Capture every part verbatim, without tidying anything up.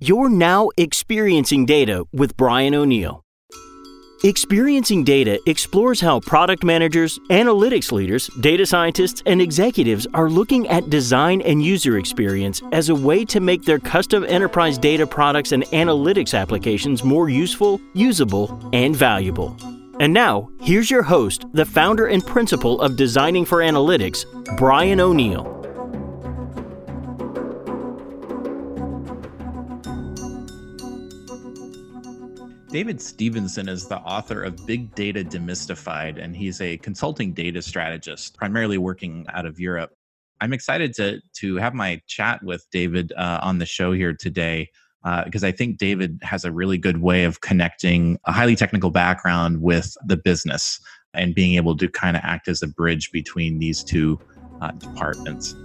You're now experiencing data with Brian O'Neill. Experiencing Data explores how product managers, analytics leaders, data scientists, and executives are looking at design and user experience as a way to make their custom enterprise data products and analytics applications more useful, usable, and valuable. And now, here's your host, the founder and principal of Designing for Analytics, Brian O'Neill. David Stephenson is the author of Big Data Demystified, and he's a consulting data strategist, primarily working out of Europe. I'm excited to, to have my chat with David uh, on the show here today, because uh, I think David has a really good way of connecting a highly technical background with the business and being able to kind of act as a bridge between these two uh, departments.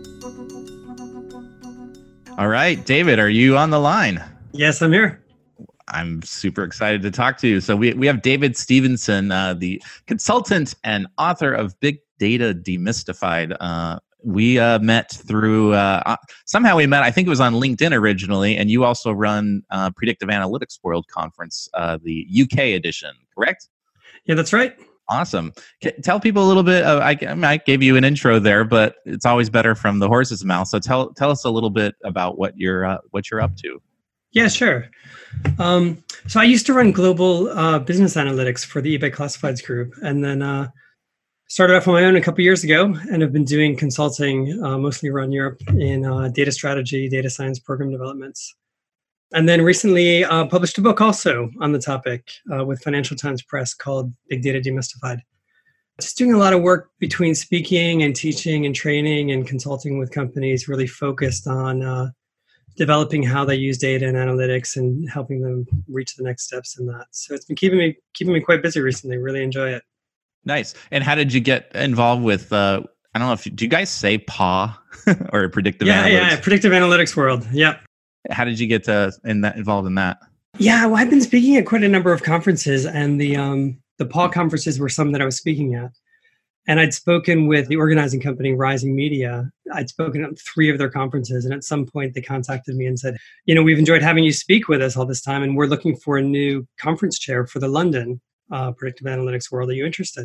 All right, David, are you on the line? Yes, I'm here. I'm super excited to talk to you. So we, we have David Stephenson, uh, the consultant and author of Big Data Demystified. Uh, we uh, met through, uh, somehow we met, I think it was on LinkedIn originally, and you also run uh, Predictive Analytics World Conference, uh, the U K edition, correct? Yeah, that's right. Awesome. C- tell people a little bit, of, I, I, mean, I gave you an intro there, but it's always better from the horse's mouth. So tell tell us a little bit about what you're uh, what you're up to. Yeah, sure. Um, so I used to run global uh, business analytics for the eBay Classifieds group, and then uh, started off on my own a couple years ago, and have been doing consulting uh, mostly around Europe in uh, data strategy, data science program developments. And then recently uh, published a book also on the topic uh, with Financial Times Press called Big Data Demystified. Just doing a lot of work between speaking and teaching and training and consulting with companies, really focused on uh, developing how they use data and analytics and helping them reach the next steps in that. So it's been keeping me keeping me quite busy recently. Really enjoy it. Nice. And how did you get involved with, uh, I don't know if, you, do you guys say P A or Predictive yeah, Analytics? Yeah, Predictive Analytics World. Yep. How did you get to, in that, involved in that? Yeah, well, I've been speaking at quite a number of conferences, and the um, the P A conferences were some that I was speaking at. And I'd spoken with the organizing company, Rising Media. I'd spoken at three of their conferences. And at some point, they contacted me and said, you know, we've enjoyed having you speak with us all this time, and we're looking for a new conference chair for the London uh, Predictive Analytics World. Are you interested?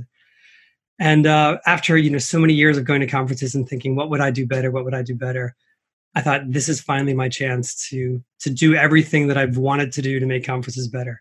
And uh, after, you know, so many years of going to conferences and thinking, what would I do better? What would I do better? I thought, this is finally my chance to, to do everything that I've wanted to do to make conferences better.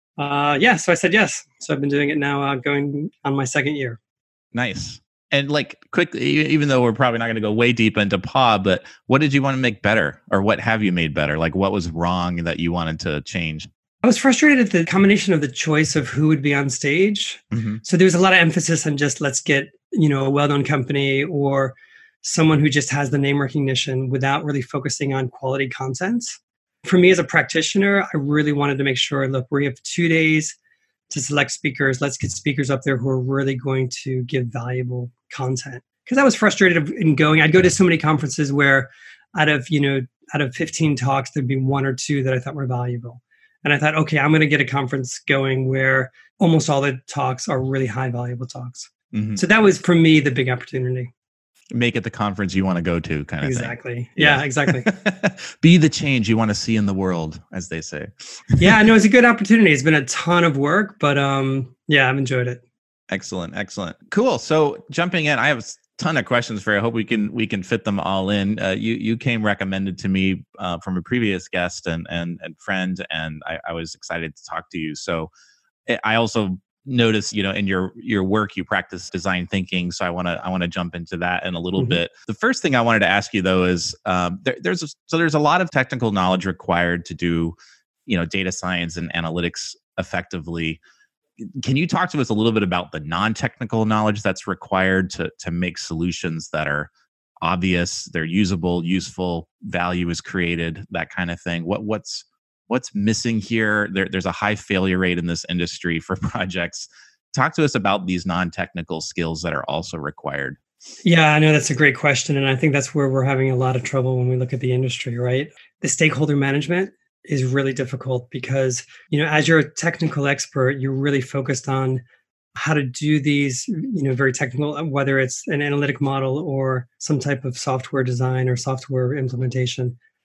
Uh, yeah, so I said yes. So I've been doing it now, uh, going on my second year. Nice. And like quickly, even though we're probably not going to go way deep into P A, but what did you want to make better, or what have you made better? Like what was wrong that you wanted to change? I was frustrated at the combination of the choice of who would be on stage. Mm-hmm. So there was a lot of emphasis on just let's get, you know, a well-known company or someone who just has the name recognition without really focusing on quality content. For me as a practitioner, I really wanted to make sure, look, we have two days to select speakers. Let's get speakers up there who are really going to give valuable content. Because I was frustrated in going. I'd go to so many conferences where out of, you know, out of fifteen talks, there'd be one or two that I thought were valuable. And I thought, okay, I'm going to get a conference going where almost all the talks are really high valuable talks. Mm-hmm. So that was, for me, the big opportunity. Make it the conference you want to go to, kind of exactly. thing. Yeah, yeah, exactly. Be the change you want to see in the world, as they say. Yeah, no, it's a good opportunity. It's been a ton of work, but um, yeah, I've enjoyed it. Excellent, excellent, cool. So jumping in, I have a ton of questions for you. I hope we can we can fit them all in. Uh, you you came recommended to me uh, from a previous guest and and and friend, and I, I was excited to talk to you. So I also notice, you know, in your your work you practice design thinking, so I want to I want to jump into that in a little mm-hmm. bit. The first thing I wanted to ask you though is um, there, there's a, so there's a lot of technical knowledge required to do, you know, data science and analytics effectively. Can you talk to us a little bit about the non-technical knowledge that's required to to make solutions that are obvious, they're usable, useful, value is created, that kind of thing? What what's What's missing here? There, there's a high failure rate in this industry for projects. Talk to us about these non-technical skills that are also required. Yeah, I know that's a great question. And I think that's where we're having a lot of trouble when we look at the industry, right? The stakeholder management is really difficult because, you know, as you're a technical expert, you're really focused on how to do these, you know, very technical, whether it's an analytic model or some type of software design or software implementation.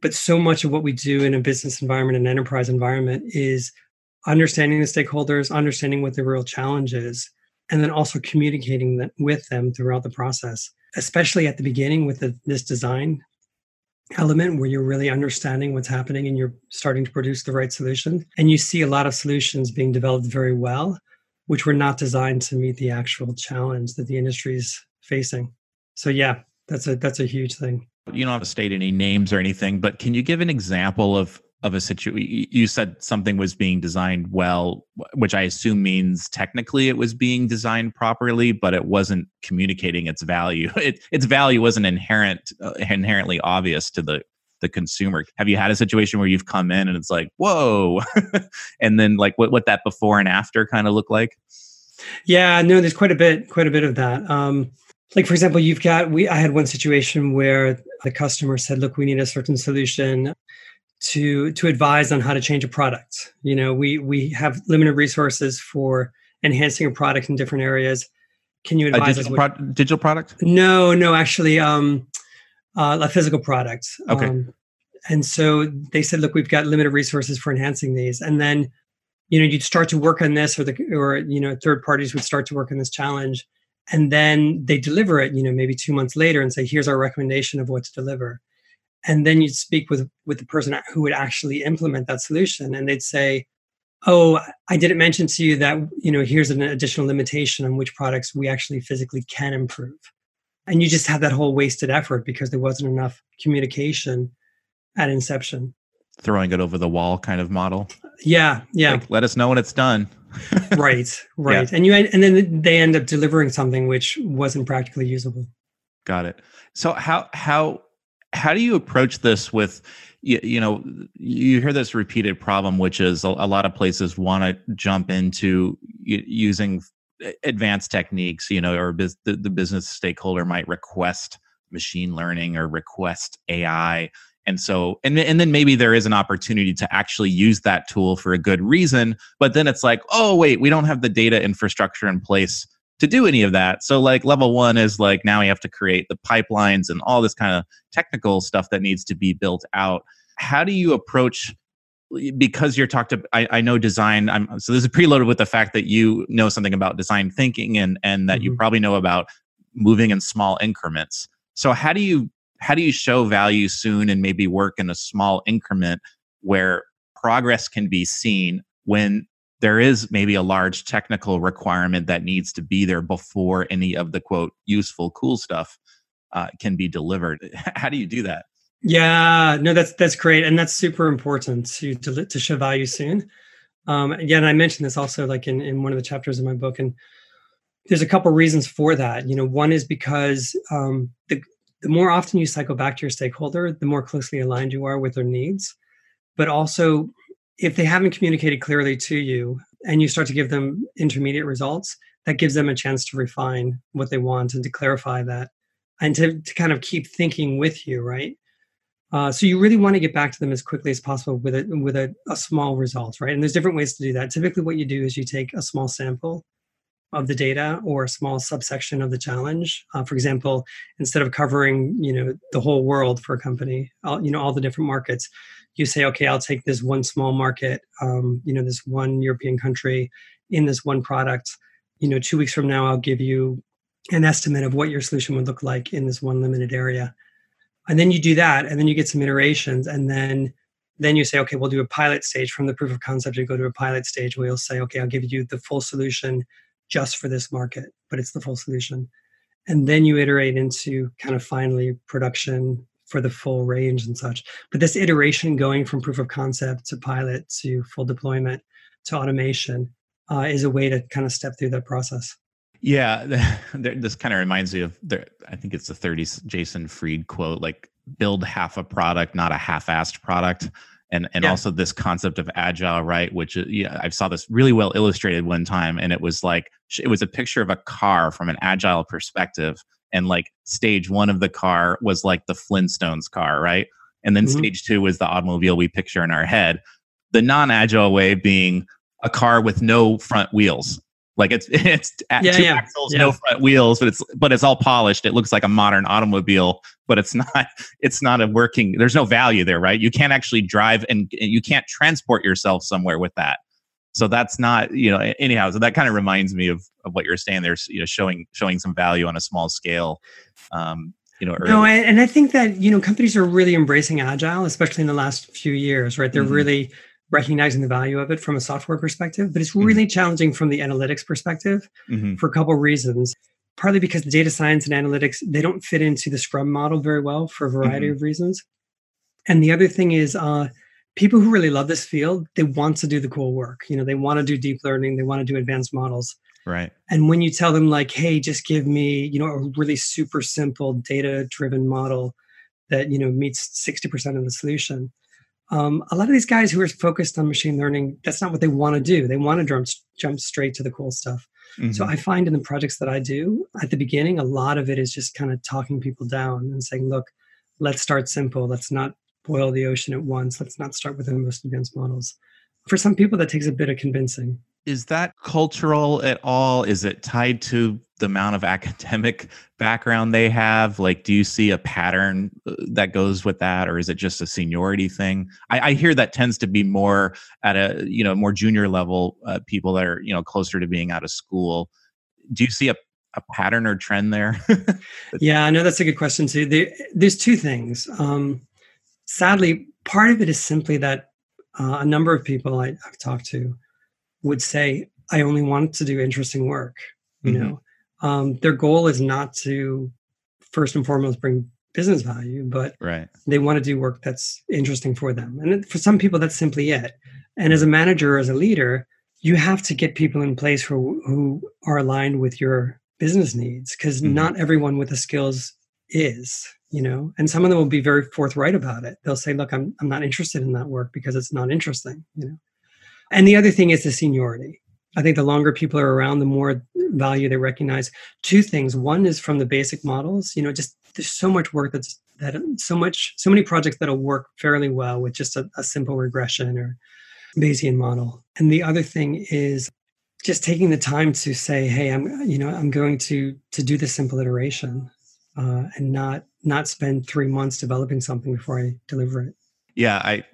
But so much of what we do in a business environment and enterprise environment is understanding the stakeholders, understanding what the real challenge is, and then also communicating that with them throughout the process, especially at the beginning with the, this design element where you're really understanding what's happening and you're starting to produce the right solution. And you see a lot of solutions being developed very well, which were not designed to meet the actual challenge that the industry is facing. So yeah, that's a that's a huge thing. You don't have to state any names or anything, but can you give an example of of a situation? You said something was being designed well, which I assume means technically it was being designed properly, but it wasn't communicating its value. It, its value wasn't inherent, uh, inherently obvious to the the consumer. Have you had a situation where you've come in and it's like, whoa, and then like what what that before and after kind of look like? Yeah, no, there's quite a bit, quite a bit of that. Um, like for example, you've got we. I had one situation where the customer said, "Look, we need a certain solution to to advise on how to change a product. You know, we we have limited resources for enhancing a product in different areas. Can you advise a digital us?" Pro- digital product? No, no, actually, um, uh, a physical product. Okay. Um, and so they said, "Look, we've got limited resources for enhancing these." And then, you know, you'd start to work on this, or the or you know, third parties would start to work on this challenge, and then they deliver it. You know, maybe two months later, and say, "Here's our recommendation of what to deliver." And then you'd speak with, with the person who would actually implement that solution. And they'd say, "Oh, I didn't mention to you that, you know, here's an additional limitation on which products we actually physically can improve." And you just have that whole wasted effort because there wasn't enough communication at inception. Throwing it over the wall kind of model. Yeah. Yeah. Like, let us know when it's done. Right. Right. Yeah. And you, and then they end up delivering something which wasn't practically usable. Got it. So how, how, How do you approach this with, you, you know, you hear this repeated problem, which is a, a lot of places want to jump into y- using advanced techniques, you know, or biz, the, the business stakeholder might request machine learning or request A I. And so, and, and then maybe there is an opportunity to actually use that tool for a good reason, but then it's like, oh, wait, we don't have the data infrastructure in place to do any of that. So like level one is like, now we have to create the pipelines and all this kind of technical stuff that needs to be built out. How do you approach, because you're talked about, I, I know design, I'm, so this is preloaded with the fact that you know something about design thinking and, and that mm-hmm. you probably know about moving in small increments. So how do you, how do you show value soon and maybe work in a small increment where progress can be seen when there is maybe a large technical requirement that needs to be there before any of the quote useful cool stuff uh, can be delivered? How do you do that? Yeah, no, that's that's great, and that's super important to to, to show value soon. Um, again, I mentioned this also like in, in one of the chapters of my book, and there's a couple reasons for that. You know, one is because um, the the more often you cycle back to your stakeholder, the more closely aligned you are with their needs, but also if they haven't communicated clearly to you and you start to give them intermediate results, that gives them a chance to refine what they want and to clarify that and to, to kind of keep thinking with you, right? Uh, so you really want to get back to them as quickly as possible with a, with a, a small result, right? And there's different ways to do that. Typically what you do is you take a small sample of the data or a small subsection of the challenge. Uh, for example, instead of covering, you know, the whole world for a company, all, you know, all the different markets, you say, okay, I'll take this one small market, um, you know, this one European country in this one product. You know, two weeks from now, I'll give you an estimate of what your solution would look like in this one limited area. And then you do that, and then you get some iterations, and then then you say, okay, we'll do a pilot stage. From the proof of concept, you go to a pilot stage where you'll say, okay, I'll give you the full solution just for this market, but it's the full solution. And then you iterate into kind of finally production for the full range and such. But this iteration going from proof of concept to pilot to full deployment to automation uh, is a way to kind of step through that process. Yeah, this kind of reminds me of, I think it's the thirties Jason Fried quote, like build half a product, not a half-assed product. And and yeah. also this concept of agile, right? Which, yeah, I saw this really well illustrated one time, and it was like, it was a picture of a car from an agile perspective. And like stage one of the car was like the Flintstones car, right? And then mm-hmm. stage two was the automobile we picture in our head. The non-agile way being a car with no front wheels. Like it's it's at yeah, two yeah, axles, yeah. no front wheels, but it's but it's all polished. It looks like a modern automobile, but it's not. It's not a working. There's no value there, right? You can't actually drive and, and you can't transport yourself somewhere with that. So that's not, you know. Anyhow, so that kind of reminds me of, of what you're saying. There's, you know, showing showing some value on a small scale. Um, you know, early. No, and I think that, you know, companies are really embracing agile, especially in the last few years, right? They're mm-hmm. really recognizing the value of it from a software perspective, but it's really mm-hmm. challenging from the analytics perspective mm-hmm. for a couple of reasons. Partly because the data science and analytics, they don't fit into the Scrum model very well for a variety mm-hmm. of reasons. And the other thing is uh, people who really love this field, they want to do the cool work. You know, they want to do deep learning, they want to do advanced models. Right. And when you tell them like, hey, just give me, you know, a really super simple data-driven model that, you know, meets sixty percent of the solution. Um, a lot of these guys who are focused on machine learning, that's not what they want to do. They want to jump, jump straight to the cool stuff. Mm-hmm. So I find in the projects that I do at the beginning, a lot of it is just kind of talking people down and saying, look, let's start simple. Let's not boil the ocean at once. Let's not start with the most advanced models. For some people, that takes a bit of convincing. Is that cultural at all? Is it tied to the amount of academic background they have? Like, do you see a pattern that goes with that, or is it just a seniority thing? I, I hear that tends to be more at a, you know, more junior level uh, people that are, you know, closer to being out of school. Do you see a, a pattern or trend there? Yeah, I know that's a good question too. There, there's two things. Um, sadly, part of it is simply that uh, a number of people I, I've talked to would say, I only want to do interesting work. You mm-hmm. know, um, their goal is not to first and foremost bring business value, but right. they want to do work that's interesting for them. And for some people, that's simply it. And as a manager, as a leader, you have to get people in place who, who are aligned with your business needs, because mm-hmm. not everyone with the skills is, you know, and some of them will be very forthright about it. They'll say, look, I'm I'm not interested in that work because it's not interesting, you know. And the other thing is the seniority. I think the longer people are around, the more value they recognize. Two things. One is from the basic models. You know, just there's so much work that's that so much so many projects that'll work fairly well with just a, a simple regression or Bayesian model. And the other thing is just taking the time to say, hey, I'm you know I'm going to to do the simple iteration uh, and not not spend three months developing something before I deliver it. Yeah, I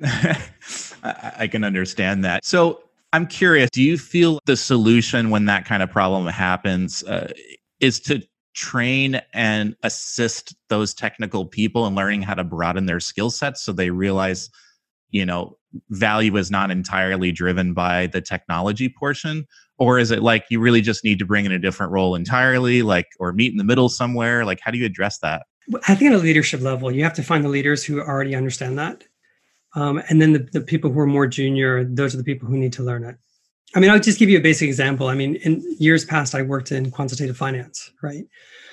I can understand that. So I'm curious, do you feel the solution when that kind of problem happens uh, is to train and assist those technical people in learning how to broaden their skill sets so they realize, you know, value is not entirely driven by the technology portion? Or is it like you really just need to bring in a different role entirely, like, or meet in the middle somewhere? Like, how do you address that? I think at a leadership level, you have to find the leaders who already understand that. Um, and then the, the people who are more junior, those are the people who need to learn it. I mean, I'll just give you a basic example. I mean, in years past, I worked in quantitative finance, right?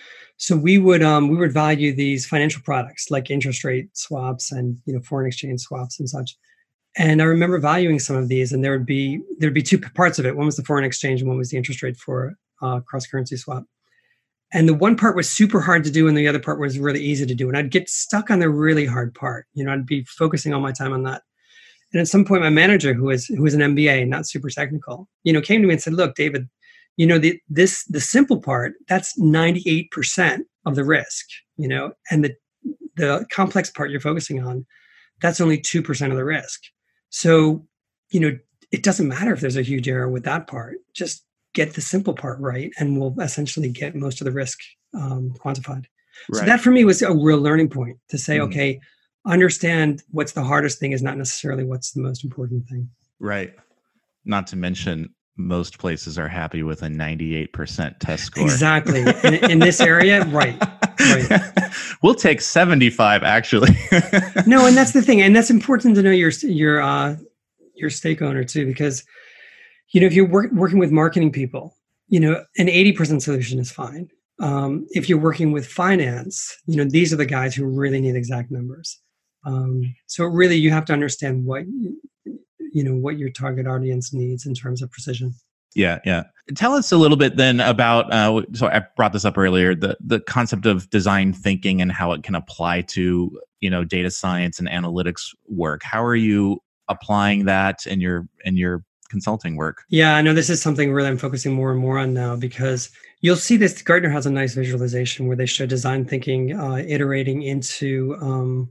So we would um, we would value these financial products like interest rate swaps and, you know, foreign exchange swaps and such. And I remember valuing some of these, and there would be there'd be two parts of it. One was the foreign exchange, and one was the interest rate for uh, cross currency swap. And the one part was super hard to do, and the other part was really easy to do. And I'd get stuck on the really hard part. You know, I'd be focusing all my time on that. And at some point, my manager, who was who was an M B A, not super technical, you know, came to me and said, "Look, David, you know, the this the simple part, that's ninety-eight percent of the risk, you know, and the the complex part you're focusing on, that's only two percent of the risk. So, you know, it doesn't matter if there's a huge error with that part. Just get the simple part right, and we'll essentially get most of the risk um, quantified." Right. So that for me was a real learning point to say, mm. okay, understand what's the hardest thing is not necessarily what's the most important thing. Right. Not to mention, most places are happy with a ninety-eight percent test score. Exactly. in, in this area, right. Right. We'll take seventy-five, actually. No, and that's the thing. And that's important to know your your uh, your stake owner too, because, you know, if you're work, working with marketing people, you know, an eighty percent solution is fine. Um, if you're working with finance, you know, these are the guys who really need exact numbers. Um, so really, you have to understand what, you know, what your target audience needs in terms of precision. Yeah, yeah. Tell us a little bit then about, uh, so I brought this up earlier, the the concept of design thinking and how it can apply to, you know, data science and analytics work. How are you applying that in your in your consulting work. Yeah, I know this is something really I'm focusing more and more on now, because you'll see this. Gartner has a nice visualization where they show design thinking uh, iterating into um,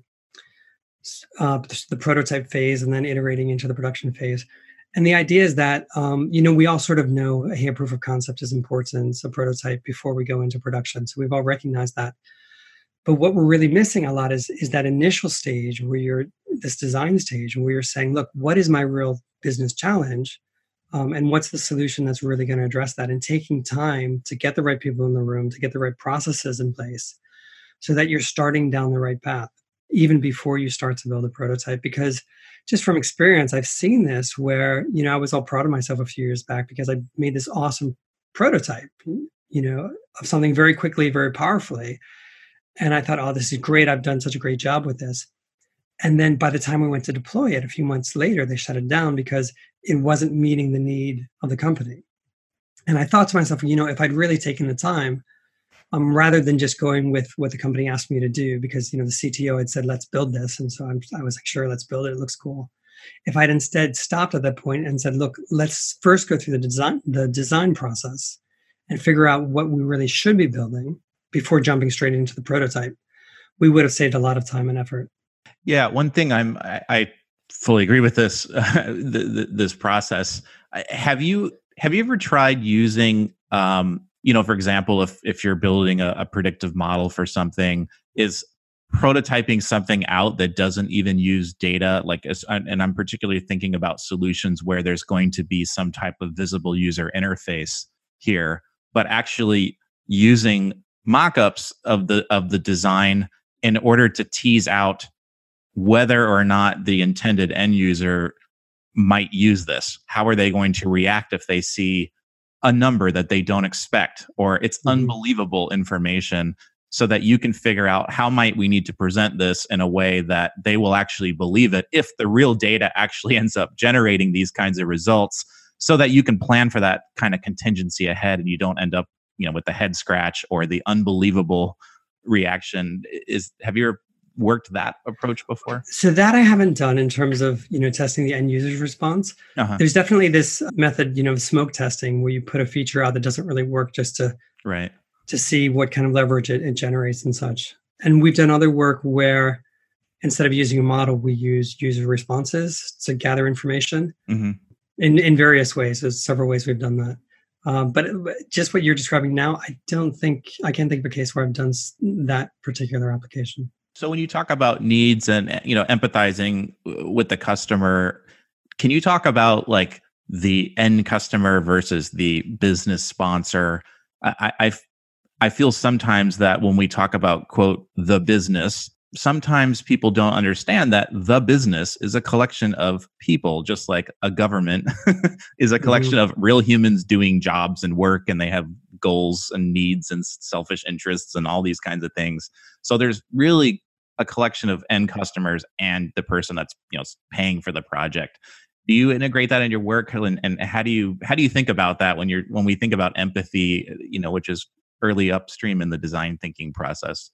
uh, the prototype phase and then iterating into the production phase. And the idea is that, um, you know, we all sort of know, hey, a proof of concept is important, it's a prototype before we go into production. So we've all recognized that. But what we're really missing a lot is, is that initial stage where you're, this design stage, where you're saying, look, what is my real business challenge? Um, and what's the solution that's really going to address that? And taking time to get the right people in the room, to get the right processes in place so that you're starting down the right path, even before you start to build a prototype. Because just from experience, I've seen this where, you know, I was all proud of myself a few years back because I made this awesome prototype, you know, of something very quickly, very powerfully. And I thought, oh, this is great. I've done such a great job with this. And then by the time we went to deploy it, a few months later, they shut it down because it wasn't meeting the need of the company. And I thought to myself, you know, if I'd really taken the time, um, rather than just going with what the company asked me to do, because, you know, the C T O had said, let's build this. And so I'm, I was like, sure, let's build it. It looks cool. If I'd instead stopped at that point and said, look, let's first go through the design, the design process and figure out what we really should be building before jumping straight into the prototype, we would have saved a lot of time and effort. Yeah, one thing I'm I, I fully agree with this uh, the, the, this process. Have you have you ever tried using um, you know, for example, if if you're building a, a predictive model for something, is prototyping something out that doesn't even use data, like, and I'm particularly thinking about solutions where there's going to be some type of visible user interface here, but actually using mock-ups of the of the design in order to tease out whether or not the intended end user might use this. How are they going to react if they see a number that they don't expect, or it's mm-hmm. unbelievable information, so that you can figure out how might we need to present this in a way that they will actually believe it if the real data actually ends up generating these kinds of results, so that you can plan for that kind of contingency ahead and you don't end up, you know, with the head scratch or the unbelievable reaction. Is have you ever worked that approach before? So that I haven't done in terms of, you know, testing the end user's response. Uh-huh. There's definitely this method, you know, smoke testing, where you put a feature out that doesn't really work just to right to see what kind of leverage it, it generates and such. And we've done other work where instead of using a model, we use user responses to gather information mm-hmm. in, in various ways. There's several ways we've done that. Um, but just what you're describing now, I don't think, I can't think of a case where I've done that particular application. So when you talk about needs and, you know, empathizing with the customer, can you talk about like the end customer versus the business sponsor? I, I, I feel sometimes that when we talk about, quote, the business, sometimes people don't understand that the business is a collection of people, just like a government is a collection mm-hmm. of real humans doing jobs and work, and they have goals and needs and selfish interests and all these kinds of things. So there's really a collection of end customers and the person that's, you know, paying for the project. Do you integrate that in your work, and, and how do you how do you think about that when you're when we think about empathy, you know, which is early upstream in the design thinking process?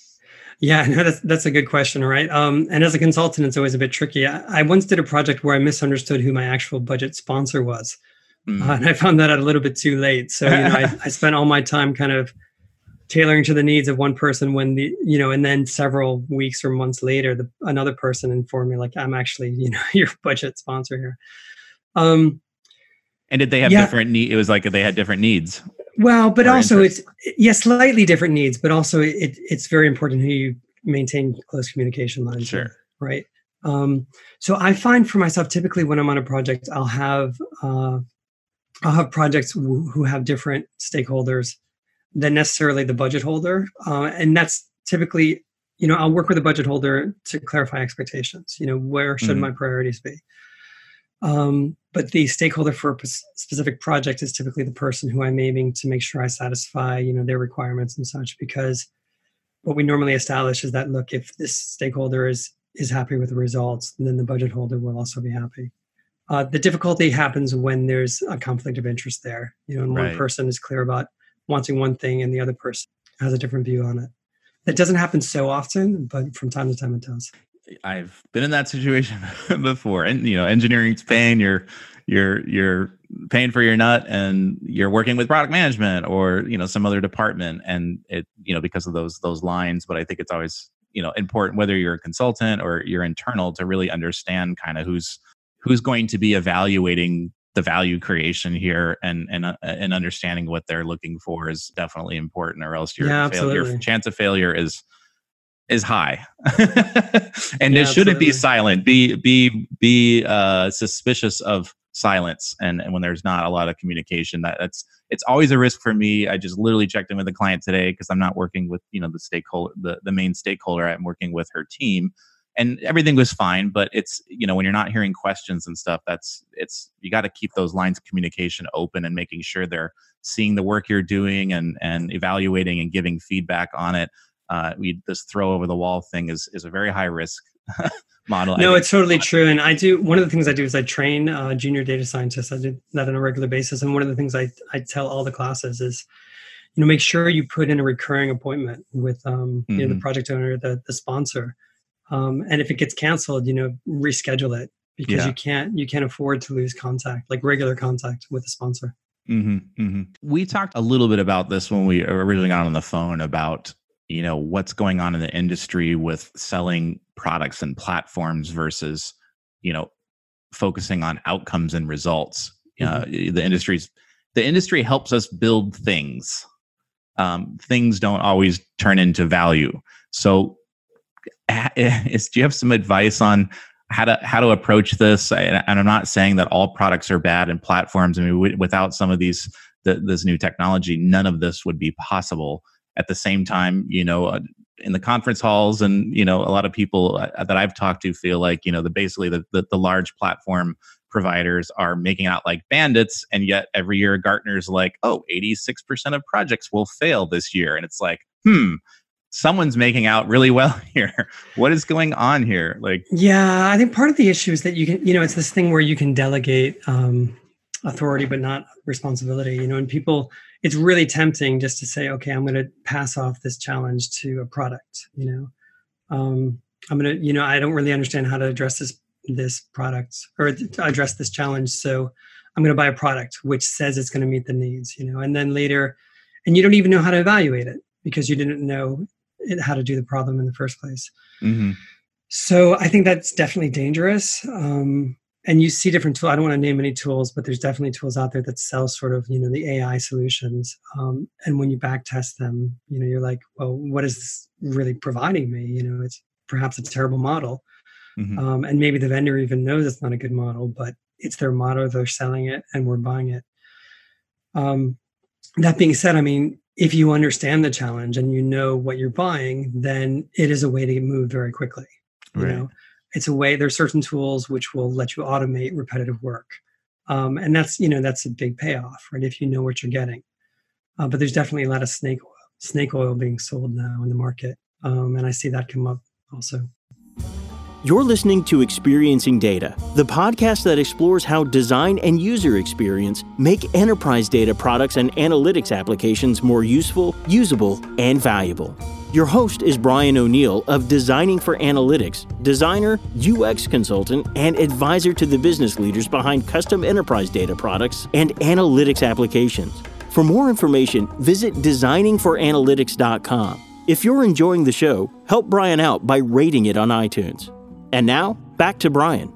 Yeah, no, that's that's a good question, right? Um, and as a consultant, it's always a bit tricky. I, I once did a project where I misunderstood who my actual budget sponsor was, mm. uh, and I found that out a little bit too late. So, you know, I, I spent all my time kind of tailoring to the needs of one person, when the, you know, and then several weeks or months later, the, another person informed me, like, I'm actually, you know, your budget sponsor here. Um, and did they have yeah. different needs? It was like they had different needs. Well, but also interest. it's, yes, slightly different needs, but also it, it's very important who you maintain close communication lines sure. with, right? Um, so I find for myself, typically when I'm on a project, I'll have, uh, I'll have projects w- who have different stakeholders than necessarily the budget holder. Uh, and that's typically, you know, I'll work with a budget holder to clarify expectations. You know, where should mm-hmm. my priorities be? Um, but the stakeholder for a p- specific project is typically the person who I'm aiming to make sure I satisfy, you know, their requirements and such, because what we normally establish is that, look, if this stakeholder is, is happy with the results, then the budget holder will also be happy. Uh, the difficulty happens when there's a conflict of interest there, you know, and right. one person is clear about wanting one thing and the other person has a different view on it. That doesn't happen so often, but from time to time it does. I've been in that situation before, and you know, engineering's paying your you're you're paying for your nut and you're working with product management or, you know, some other department, and it, you know, because of those those lines. But I think it's always, you know, important, whether you're a consultant or you're internal, to really understand kind of who's who's going to be evaluating the value creation here, and and uh, and understanding what they're looking for is definitely important, or else your Yeah, fail, your absolutely. chance of failure is is high. And Yeah, it shouldn't be absolutely. silent. Be be be uh, suspicious of silence, and, and when there's not a lot of communication, that that's it's always a risk for me. I just literally checked in with a client today because I'm not working with, you know, the stakeholder, the, the main stakeholder. I'm working with her team, and everything was fine. But it's, you know, when you're not hearing questions and stuff, that's it's you got to keep those lines of communication open and making sure they're seeing the work you're doing and and evaluating and giving feedback on it. Uh, we this throw over the wall thing is is a very high risk model. No, it's totally true. And I do, one of the things I do is I train uh, junior data scientists. I do that on a regular basis. And one of the things I, I tell all the classes is, you know, make sure you put in a recurring appointment with, um, mm-hmm. you know, the project owner, the, the sponsor. Um, and if it gets canceled, you know, reschedule it, because yeah. you can't, you can't afford to lose contact, like regular contact with the sponsor. Mm-hmm, mm-hmm. We talked a little bit about this when we originally got on the phone about, you know, what's going on in the industry with selling products and platforms versus, you know, focusing on outcomes and results. Mm-hmm. Uh, the industry's the industry helps us build things. Um, things don't always turn into value. So, is, do you have some advice on how to how to approach this? And I'm not saying that all products are bad and platforms. I mean, w- without some of these the, this new technology, none of this would be possible. At the same time, you know, uh, in the conference halls, and, you know, a lot of people uh, that I've talked to feel like, you know, the basically the, the the large platform providers are making out like bandits, and yet every year Gartner's like, oh, eighty-six percent of projects will fail this year, and it's like, hmm, someone's making out really well here. What is going on here? Like, yeah, I think part of the issue is that you can, you know, it's this thing where you can delegate um, authority but not responsibility, you know, and people. It's really tempting just to say, okay, I'm going to pass off this challenge to a product. You know, um, I'm going to, you know, I don't really understand how to address this this product or address this challenge, so I'm going to buy a product which says it's going to meet the needs. You know, and then later, and you don't even know how to evaluate it because you didn't know it, how to do the problem in the first place. Mm-hmm. So I think that's definitely dangerous. Um, And you see different tools. I don't want to name any tools, but there's definitely tools out there that sell sort of, you know, the A I solutions. Um, and when you back test them, you know, you're like, well, what is this really providing me? You know, it's perhaps a terrible model. Mm-hmm. Um, and maybe the vendor even knows it's not a good model, but it's their model. They're selling it and we're buying it. Um, that being said, I mean, if you understand the challenge and you know what you're buying, then it is a way to move very quickly. You right. know, it's a way, there's certain tools which will let you automate repetitive work. Um, and that's, you know, that's a big payoff, right? If you know what you're getting. Uh, but there's definitely a lot of snake oil, snake oil being sold now in the market. Um, and I see that come up also. You're listening to Experiencing Data, the podcast that explores how design and user experience make enterprise data products and analytics applications more useful, usable, and valuable. Your host is Brian O'Neill of Designing for Analytics, designer, U X consultant, and advisor to the business leaders behind custom enterprise data products and analytics applications. For more information, visit designing for analytics dot com. If you're enjoying the show, help Brian out by rating it on iTunes. And now, back to Brian.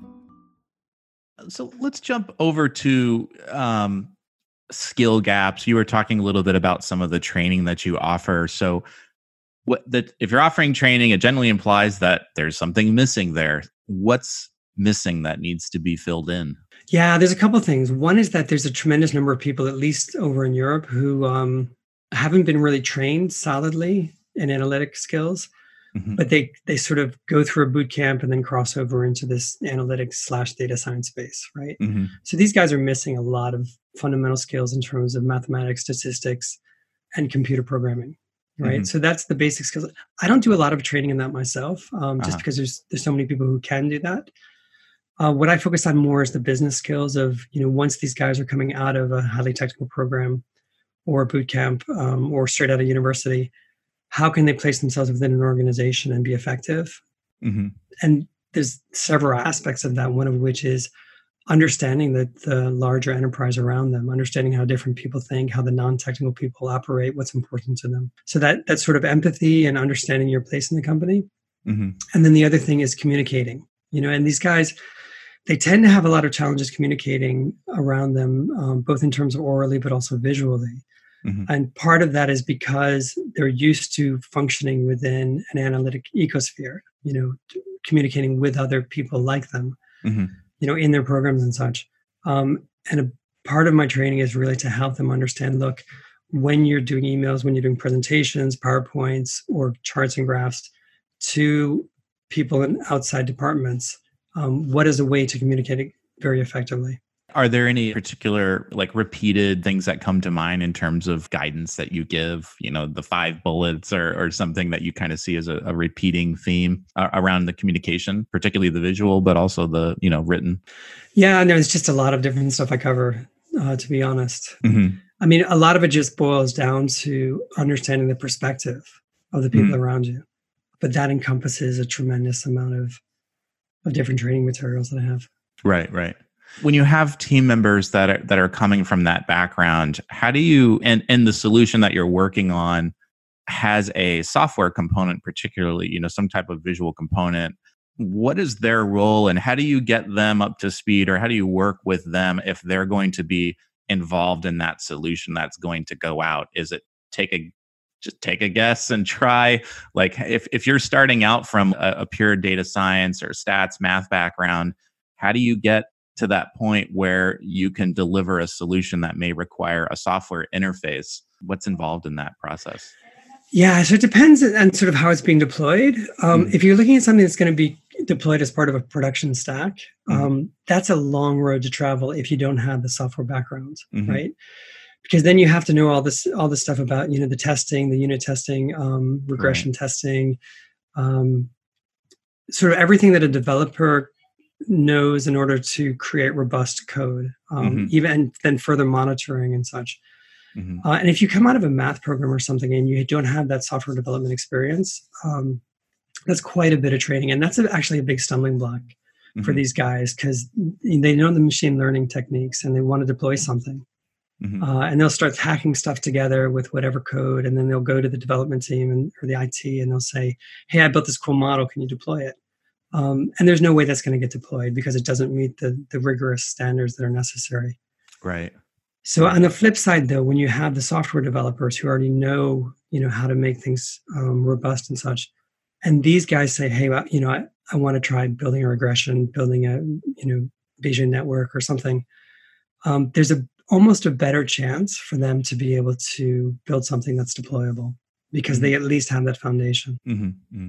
So let's jump over to um, skill gaps. You were talking a little bit about some of the training that you offer. So what that if you're offering training, it generally implies that there's something missing there. What's missing that needs to be filled in? Yeah, there's a couple of things. One is that there's a tremendous number of people, at least over in Europe, who um, haven't been really trained solidly in analytic skills. Mm-hmm. But they they sort of go through a boot camp and then cross over into this analytics slash data science space, right? Mm-hmm. So these guys are missing a lot of fundamental skills in terms of mathematics, statistics, and computer programming, right? Mm-hmm. So that's the basic skills. I don't do a lot of training in that myself, um, just uh-huh. because there's there's so many people who can do that. Uh, what I focus on more is the business skills of, you know, once these guys are coming out of a highly technical program or a boot camp um, or straight out of university, how can they place themselves within an organization and be effective? Mm-hmm. And there's several aspects of that, one of which is understanding the, the larger enterprise around them, understanding how different people think, how the non-technical people operate, what's important to them. So that that sort of empathy and understanding your place in the company. Mm-hmm. And then the other thing is communicating, you know, and these guys, they tend to have a lot of challenges communicating around them, um, both in terms of orally, but also visually. Mm-hmm. And part of that is because they're used to functioning within an analytic ecosphere, you know, communicating with other people like them. Mm-hmm. you know, in their programs and such. Um, and a part of my training is really to help them understand, look, when you're doing emails, when you're doing presentations, PowerPoints, or charts and graphs to people in outside departments, um, what is a way to communicate it very effectively? Are there any particular like repeated things that come to mind in terms of guidance that you give, you know, the five bullets or, or something that you kind of see as a, a repeating theme uh, around the communication, particularly the visual, but also the, you know, written? Yeah, and there's just a lot of different stuff I cover, uh, to be honest. Mm-hmm. I mean, a lot of it just boils down to understanding the perspective of the people mm-hmm. around you, but that encompasses a tremendous amount of, of different training materials that I have. Right, right. When you have team members that are that are coming from that background, how do you, and, and the solution that you're working on has a software component, particularly, you know, some type of visual component, what is their role and how do you get them up to speed, or how do you work with them if they're going to be involved in that solution that's going to go out? Is it take a just take a guess and try? Like if, if you're starting out from a, a pure data science or stats, math background, how do you get to that point where you can deliver a solution that may require a software interface? What's involved in that process? Yeah, so it depends on sort of how it's being deployed. Um, mm-hmm. If you're looking at something that's going to be deployed as part of a production stack, mm-hmm. um, that's a long road to travel if you don't have the software background, mm-hmm. right? Because then you have to know all this, all this stuff about, you know, the testing, the unit testing, um, regression right. testing, um, sort of everything that a developer knows in order to create robust code, um, mm-hmm. even and then further monitoring and such. Mm-hmm. Uh, and if you come out of a math program or something and you don't have that software development experience, um, that's quite a bit of training. And that's a, actually a big stumbling block mm-hmm. for these guys because they know the machine learning techniques and they want to deploy something. Mm-hmm. Uh, and they'll start hacking stuff together with whatever code. And then they'll go to the development team and, or the I T and they'll say, hey, I built this cool model. Can you deploy it? Um, and there's no way that's going to get deployed because it doesn't meet the, the rigorous standards that are necessary. Right. So on the flip side, though, when you have the software developers who already know, you know, how to make things um, robust and such, and these guys say, hey, well, you know, I, I want to try building a regression, building a, you know, Bayesian network or something, um, there's a almost a better chance for them to be able to build something that's deployable because mm-hmm. they at least have that foundation. Mm-hmm. Mm-hmm.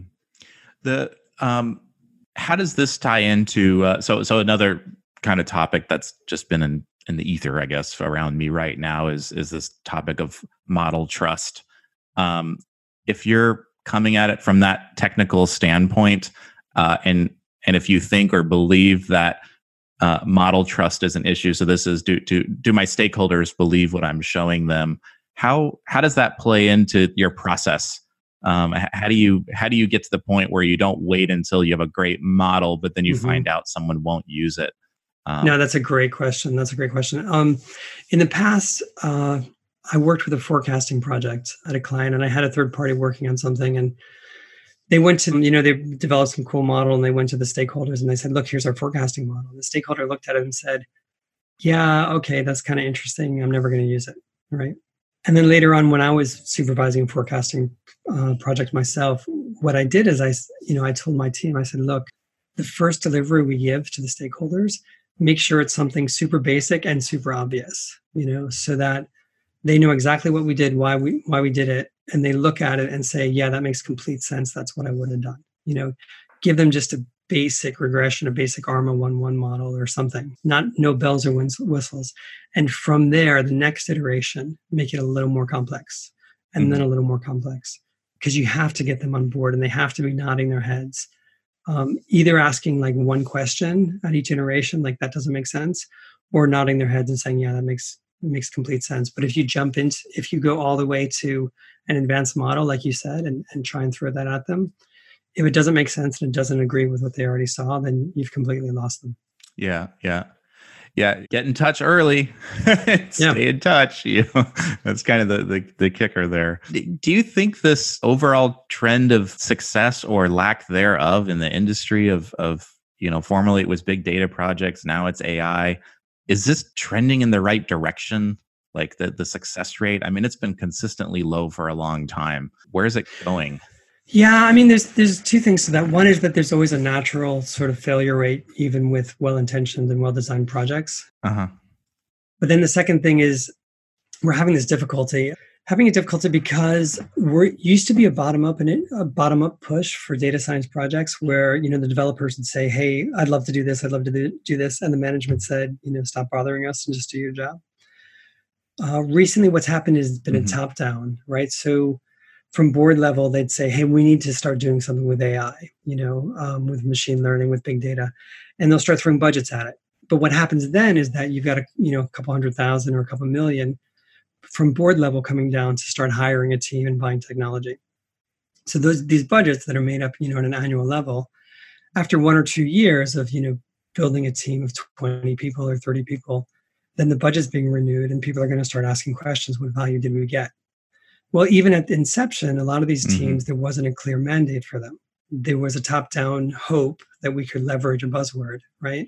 The um, how does this tie into uh, so so another kind of topic that's just been in, in the ether, I guess, around me right now is is this topic of model trust. Um, if you're coming at it from that technical standpoint, uh, and and if you think or believe that uh, model trust is an issue, so this is do do do my stakeholders believe what I'm showing them? How how does that play into your process? Um, how do you how do you get to the point where you don't wait until you have a great model, but then you mm-hmm. find out someone won't use it? Um, no, that's a great question. That's a great question. Um, in the past, uh, I worked with a forecasting project at a client, and I had a third party working on something, and they went to, you know, they developed some cool model, and they went to the stakeholders, and they said, "Look, here's our forecasting model." And the stakeholder looked at it and said, "Yeah, okay, that's kind of interesting. I'm never going to use it." Right. And then later on, when I was supervising a forecasting uh, project myself, what I did is I, you know, I told my team, I said, "Look, the first delivery we give to the stakeholders, make sure it's something super basic and super obvious, you know, so that they know exactly what we did, why we why we did it, and they look at it and say, yeah, that makes complete sense. That's what I would have done." You know, give them just a basic regression, a basic ARMA one one model or something, not no bells or whistles. And from there, the next iteration, make it a little more complex and mm-hmm. then a little more complex, because you have to get them on board and they have to be nodding their heads. Um, either asking like one question at each iteration, like that doesn't make sense, or nodding their heads and saying, yeah, that makes makes complete sense. But if you jump into, if you go all the way to an advanced model, like you said, and, and try and throw that at them, if it doesn't make sense and it doesn't agree with what they already saw, then you've completely lost them. Yeah, yeah. Yeah, get in touch early. Stay yeah. in touch. You know, that's kind of the, the the kicker there. Do you think this overall trend of success or lack thereof in the industry of of you know, formerly it was big data projects, now it's A I, is this trending in the right direction? Like the the success rate? I mean, it's been consistently low for a long time. Where is it going? Yeah, I mean, there's there's two things to that. One is that there's always a natural sort of failure rate, even with well-intentioned and well-designed projects. Uh-huh. But then the second thing is we're having this difficulty, having a difficulty because we're used to be a bottom-up and a bottom-up push for data science projects where, you know, the developers would say, hey, I'd love to do this, I'd love to do this. And the management said, you know, stop bothering us and just do your job. Uh, recently, what's happened is been mm-hmm. a top-down, right? So from board level, they'd say, hey, we need to start doing something with A I, you know, um, with machine learning, with big data, and they'll start throwing budgets at it. But what happens then is that you've got a, you know, a couple hundred thousand or a couple million from board level coming down to start hiring a team and buying technology. So those these budgets that are made up, you know, at an annual level, after one or two years of, you know, building a team of twenty people or thirty people, then the budget's being renewed and people are going to start asking questions, what value did we get? Well, even at the inception, a lot of these teams, mm-hmm. there wasn't a clear mandate for them. There was a top-down hope that we could leverage a buzzword, right?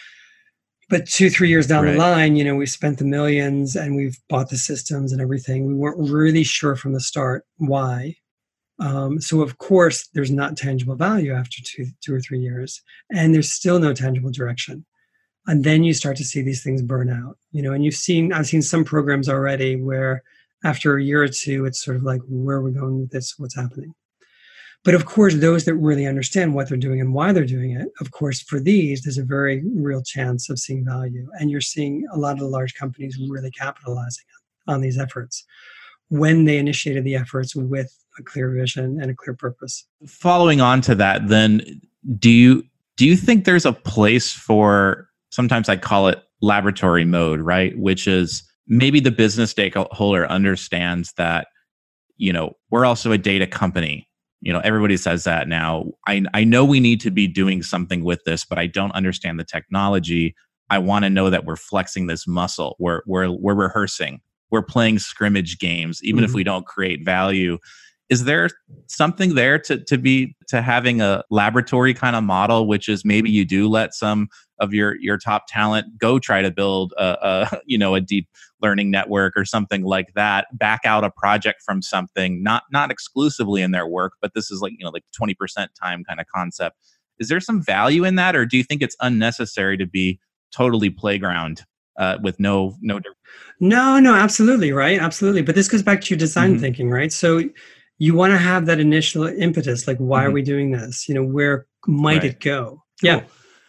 But two, three years down right. the line, you know, we've spent the millions and we've bought the systems and everything. We weren't really sure from the start why. Um, so, of course, there's not tangible value after two, two or three years, and there's still no tangible direction. And then you start to see these things burn out, you know, and you've seen, I've seen some programs already where after a year or two, it's sort of like, where are we going with this? What's happening? But of course, those that really understand what they're doing and why they're doing it, of course, for these, there's a very real chance of seeing value. And you're seeing a lot of the large companies really capitalizing on these efforts when they initiated the efforts with a clear vision and a clear purpose. Following on to that, then, do you do you think there's a place for, sometimes I call it laboratory mode, right? Which is maybe the business stakeholder understands that, you know, we're also a data company. You know, everybody says that now. I I know we need to be doing something with this, but I don't understand the technology. I want to know that we're flexing this muscle. We're we're we're rehearsing. We're playing scrimmage games, even mm-hmm. if we don't create value. Is there something there to to be to having a laboratory kind of model, which is maybe you do let some of your your top talent go try to build a, a you know a deep learning network or something like that, back out a project from something, not not exclusively in their work, but this is like, you know, like twenty percent time kind of concept. Is there some value in that, or do you think it's unnecessary to be totally playground uh, with no no? No, no, absolutely, right, absolutely. But this goes back to your design mm-hmm. thinking, right? So you want to have that initial impetus, like, why mm-hmm. are we doing this? You know, where might right. it go? Cool. Yeah.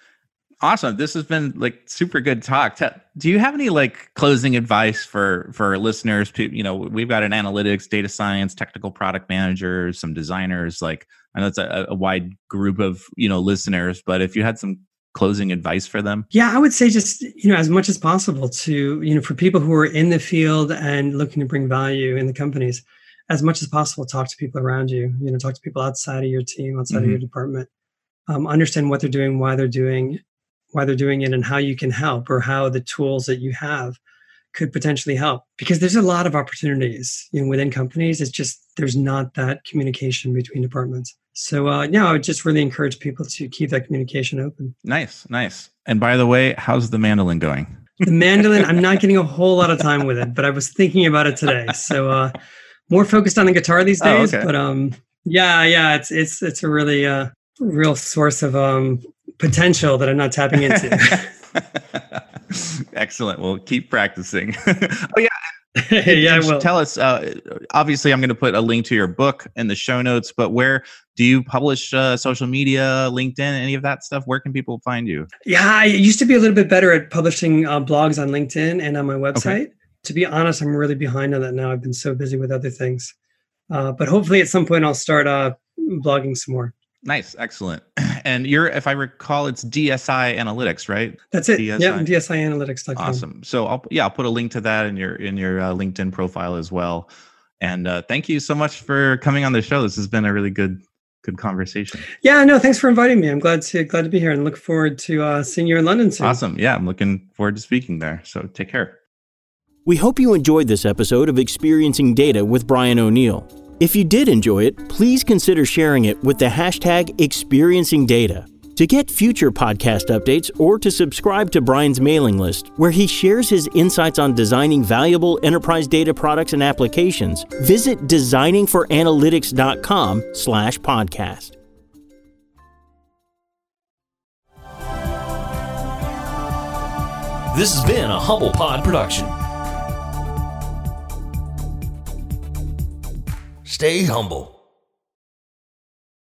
Awesome. This has been like super good talk. Do you have any like closing advice for for listeners? You know, we've got an analytics, data science, technical product managers, some designers. Like, I know it's a, a wide group of, you know, listeners, but if you had some closing advice for them? Yeah, I would say just, you know, as much as possible to, you know, for people who are in the field and looking to bring value in the companies, as much as possible, talk to people around you, you know, talk to people outside of your team, outside mm-hmm. of your department, um, understand what they're doing, why they're doing why they're doing it, and how you can help, or how the tools that you have could potentially help. Because there's a lot of opportunities, you know, within companies. It's just there's not that communication between departments. So uh, yeah, I would just really encourage people to keep that communication open. Nice, nice. And by the way, how's the mandolin going? The mandolin, I'm not getting a whole lot of time with it, but I was thinking about it today. So uh, more focused on the guitar these days. Oh, okay. But um, yeah, yeah, it's it's it's a really uh, real source of um. potential that I'm not tapping into. Excellent. Well, keep practicing. Oh yeah. yeah, I will. Tell us, uh, obviously I'm going to put a link to your book in the show notes, but where do you publish uh, social media, LinkedIn, any of that stuff? Where can people find you? Yeah, I used to be a little bit better at publishing uh, blogs on LinkedIn and on my website. Okay. To be honest, I'm really behind on that now. I've been so busy with other things. Uh, but hopefully at some point I'll start uh, blogging some more. Nice. Excellent. And you're, if I recall, it's D S I Analytics, right? That's it. D S I. Yeah, D S I analytics dot com. Awesome. So I'll, yeah, I'll put a link to that in your, in your uh, LinkedIn profile as well. And uh, thank you so much for coming on the show. This has been a really good, good conversation. Yeah, no, thanks for inviting me. I'm glad to glad to be here and look forward to uh, seeing you in London soon. Awesome. Yeah, I'm looking forward to speaking there. So take care. We hope you enjoyed this episode of Experiencing Data with Brian O'Neill. If you did enjoy it, please consider sharing it with the hashtag Experiencing Data. To get future podcast updates or to subscribe to Brian's mailing list, where he shares his insights on designing valuable enterprise data products and applications, visit designing for analytics dot com slash podcast. This has been a Humble Pod production. Stay humble.